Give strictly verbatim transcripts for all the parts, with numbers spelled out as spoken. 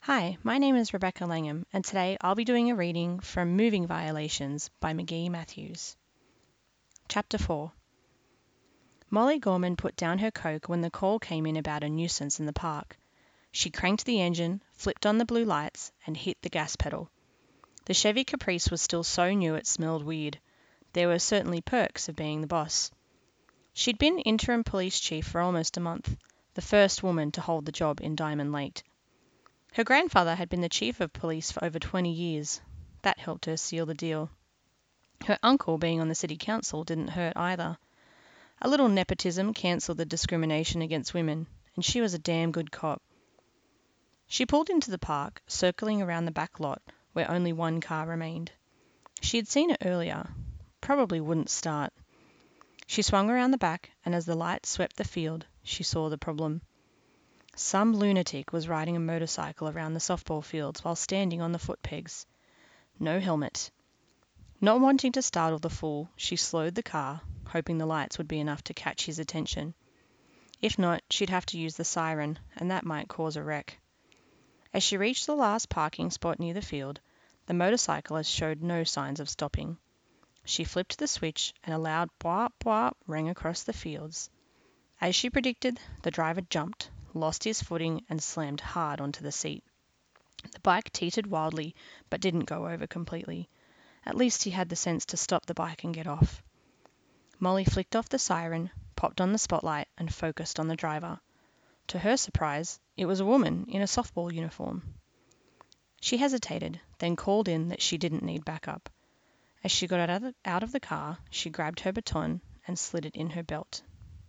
Hi, my name is Rebecca Langham, and today I'll be doing a reading from Moving Violations by McGee Matthews. Chapter four. Molly Gorman put down her Coke when the call came in about a nuisance in the park. She cranked the engine, flipped on the blue lights, and hit the gas pedal. The Chevy Caprice was still so new it smelled weird. There were certainly perks of being the boss. She'd been interim police chief for almost a month, the first woman to hold the job in Diamond Lake. Her grandfather had been the chief of police for over twenty years. That helped her seal the deal. Her uncle being on the city council didn't hurt either. A little nepotism cancelled the discrimination against women, and she was a damn good cop. She pulled into the park, circling around the back lot where only one car remained. She had seen it earlier. Probably wouldn't start. She swung around the back, and as the light swept the field, she saw the problem. Some lunatic was riding a motorcycle around the softball fields while standing on the foot pegs. No helmet. Not wanting to startle the fool, she slowed the car, hoping the lights would be enough to catch his attention. If not, she'd have to use the siren, and that might cause a wreck. As she reached the last parking spot near the field, the motorcyclist showed no signs of stopping. She flipped the switch, and a loud "bwop bwop" rang across the fields. As she predicted, the driver jumped, lost his footing, and slammed hard onto the seat. The bike teetered wildly, but didn't go over completely. At least he had the sense to stop the bike and get off. Molly flicked off the siren, popped on the spotlight, and focused on the driver. To her surprise, it was a woman in a softball uniform. She hesitated, then called in that she didn't need backup. As she got out of the, out of the car, she grabbed her baton and slid it in her belt.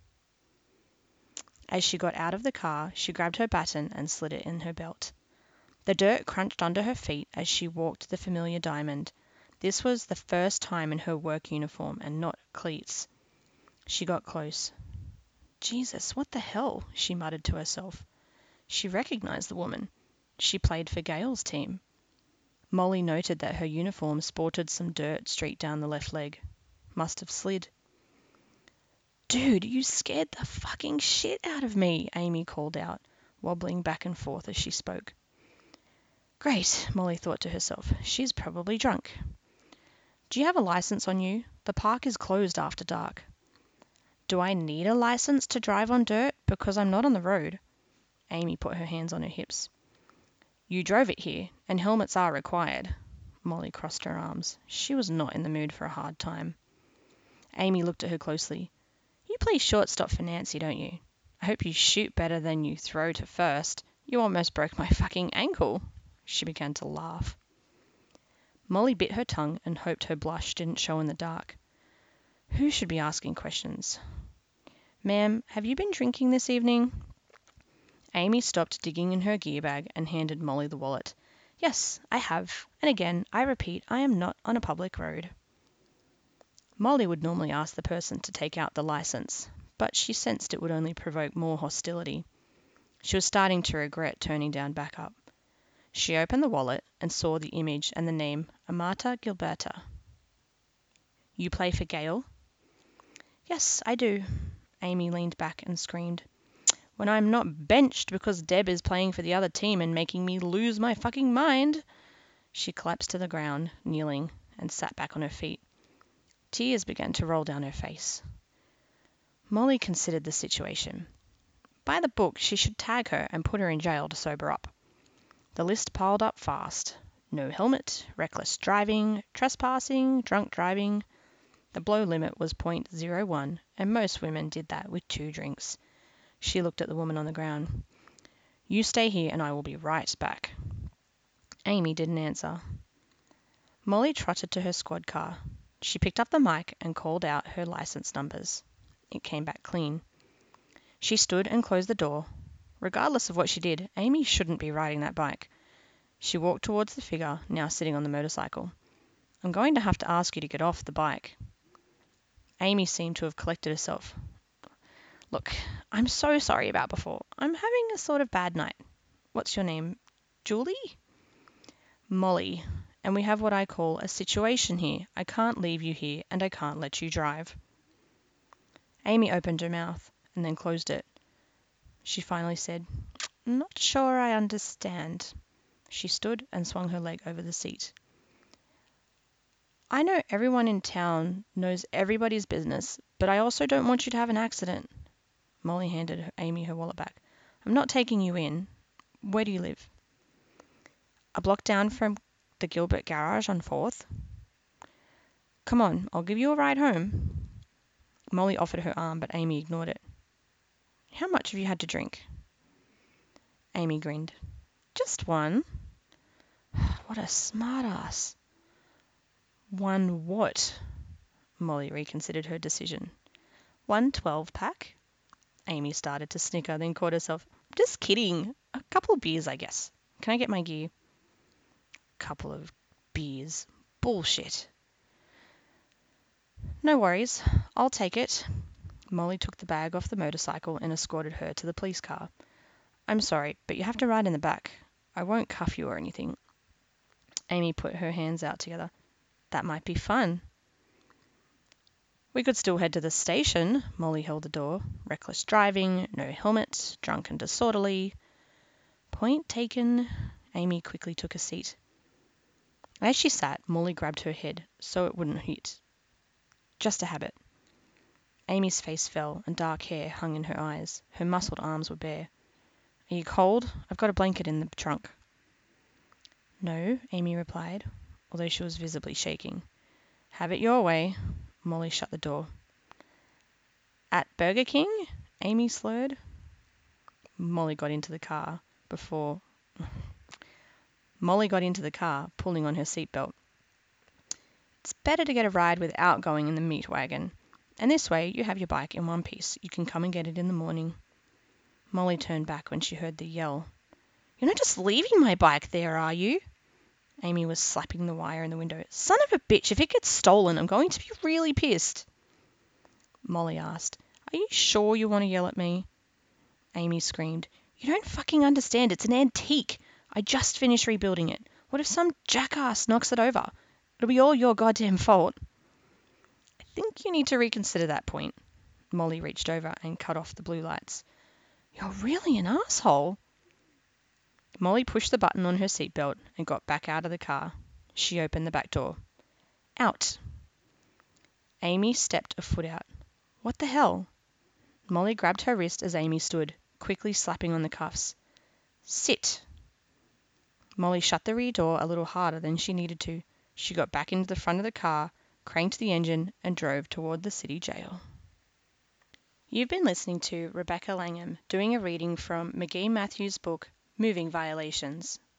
As she got out of the car, she grabbed her baton and slid it in her belt. The dirt crunched under her feet as she walked the familiar diamond. This was the first time in her work uniform and not cleats. She got close. Jesus, what the hell? She muttered to herself. She recognized the woman. She played for Gail's team. Molly noted that her uniform sported some dirt streaked down the left leg. Must have slid. "Dude, you scared the fucking shit out of me," Amy called out, wobbling back and forth as she spoke. Great, Molly thought to herself. She's probably drunk. "Do you have a license on you? The park is closed after dark." "Do I need a license to drive on dirt? Because I'm not on the road." Amy put her hands on her hips. "You drove it here, and helmets are required." Molly crossed her arms. She was not in the mood for a hard time. Amy looked at her closely. "You play shortstop for Nancy, don't you? I hope you shoot better than you throw to first. You almost broke my fucking ankle." She began to laugh. Molly bit her tongue and hoped her blush didn't show in the dark. Who should be asking questions? "Ma'am, have you been drinking this evening?" Amy stopped digging in her gear bag and handed Molly the wallet. "Yes, I have. And again, I repeat, I am not on a public road." Molly would normally ask the person to take out the license, but she sensed it would only provoke more hostility. She was starting to regret turning down backup. She opened the wallet and saw the image and the name Amata Gilberta. "You play for Gail?" "Yes, I do." Amy leaned back and screamed. "When I'm not benched because Deb is playing for the other team and making me lose my fucking mind." She collapsed to the ground, kneeling, and sat back on her feet. Tears began to roll down her face. Molly considered the situation. By the book, she should tag her and put her in jail to sober up. The list piled up fast. No helmet, reckless driving, trespassing, drunk driving. The blow limit was point zero one, and most women did that with two drinks. She looked at the woman on the ground. "You stay here and I will be right back." Amy didn't answer. Molly trotted to her squad car. She picked up the mic and called out her license numbers. It came back clean. She stood and closed the door. Regardless of what she did, Amy shouldn't be riding that bike. She walked towards the figure, now sitting on the motorcycle. "I'm going to have to ask you to get off the bike." Amy seemed to have collected herself. "Look, I'm so sorry about before. I'm having a sort of bad night. What's your name? Julie?" "Molly. And we have what I call a situation here. I can't leave you here, and I can't let you drive." Amy opened her mouth and then closed it. She finally said, "Not sure I understand." She stood and swung her leg over the seat. I know everyone in town knows everybody's business, but I also don't want you to have an accident. Molly handed Amy her wallet back. I'm not taking you in. Where do you live? A block down from the Gilbert garage on fourth. Come on, I'll give you a ride home. Molly offered her arm, but Amy ignored it. How much have you had to drink? Amy grinned. Just one. What a smartass. One what? Molly reconsidered her decision. One twelve-pack? Amy started to snicker, then caught herself. Just kidding. A couple of beers, I guess. Can I get my gear? Couple of beers. Bullshit. No worries. I'll take it. Molly took the bag off the motorcycle and escorted her to the police car. I'm sorry, but you have to ride in the back. I won't cuff you or anything. Amy put her hands out together. That might be fun. We could still head to the station. Molly held the door. Reckless driving, no helmet, drunk and disorderly. Point taken. Amy quickly took a seat. As she sat, Molly grabbed her head so it wouldn't hit. Just a habit. Amy's face fell and dark hair hung in her eyes. Her muscled arms were bare. Are you cold? I've got a blanket in the trunk. No, Amy replied, although she was visibly shaking. Have it your way. Molly shut the door. At Burger King? Amy slurred. Molly got into the car before... Molly got into the car, pulling on her seatbelt. It's better to get a ride without going in the meat wagon. And this way you have your bike in one piece. You can come and get it in the morning. Molly turned back when she heard the yell. You're not just leaving my bike there, are you? Amy was slapping the wire in the window. Son of a bitch, if it gets stolen, I'm going to be really pissed. Molly asked, Are you sure you want to yell at me? Amy screamed, You don't fucking understand. It's an antique. I just finished rebuilding it. What if some jackass knocks it over? It'll be all your goddamn fault. I think you need to reconsider that point. Molly reached over and cut off the blue lights. You're really an asshole. Molly pushed the button on her seatbelt and got back out of the car. She opened the back door. Out. Amy stepped a foot out. What the hell? Molly grabbed her wrist as Amy stood, quickly slapping on the cuffs. Sit. Molly shut the rear door a little harder than she needed to. She got back into the front of the car, cranked the engine, and drove toward the city jail. You've been listening to Rebecca Langham doing a reading from McGee Matthews' book, Moving Violations.